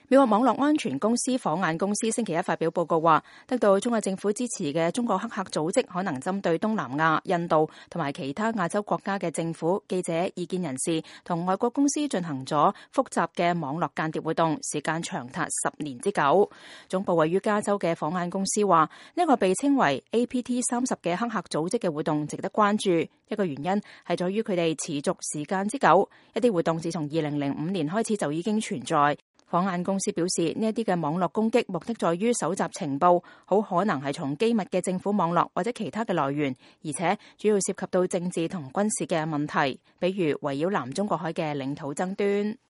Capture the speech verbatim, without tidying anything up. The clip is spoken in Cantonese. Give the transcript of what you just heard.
美國網絡安全公司火眼公司星期一發表報告話，得到中國政府支持嘅中國黑客組織可能針對東南亞、印度同埋其他亞洲國家嘅政府、記者、意見人士同外國公司進行咗複雜嘅網絡間諜活動，時間長達十年之久。總部位於加州嘅火眼公司話，呢個被稱為 A P T 三十嘅黑客組織嘅活動值得關注，一個原因係在於佢哋持續時間之久，一啲活動自從二零零五年開始就已經存在。火眼公司表示，呢一啲嘅網絡攻擊目的在於搜集情報，好可能係從機密嘅政府網絡或者其他嘅來源，而且主要涉及到政治同軍事嘅問題，比如圍繞南中國海嘅領土爭端。